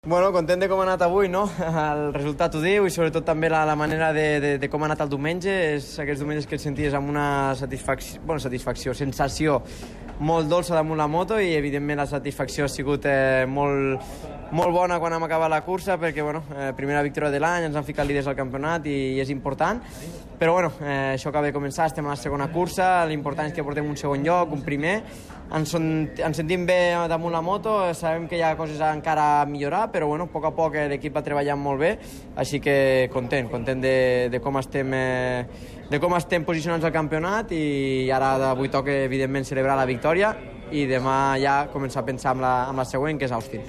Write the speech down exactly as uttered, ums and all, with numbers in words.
Bueno, content de com ha anat avui, no? El resultat ho diu i sobretot també la, la manera de, de, de com ha anat el diumenge. És aquests diumenges que et senties amb una satisfacció, bueno, satisfacció, sensació molt dolça damunt la moto i evidentment la satisfacció ha sigut eh, molt, molt bona quan hem acabat la cursa perquè, bueno, eh, primera victòria de l'any, ens han ficat líders al campionat i, i és important. Però, bueno, eh, això acaba de començar, estem a la segona cursa, l'important és que portem un segon lloc, un primer. Ens, son, ens sentim bé damunt la moto, sabem que hi ha coses encara a millorar, però bueno, a poc a poc l'equip va treballant molt bé, així que content, content de, de, com estem, eh, de com estem posicionats al campionat i ara d'avui toca evidentment celebrar la victòria i demà ja començar a pensar en la, en la següent, que és Austin.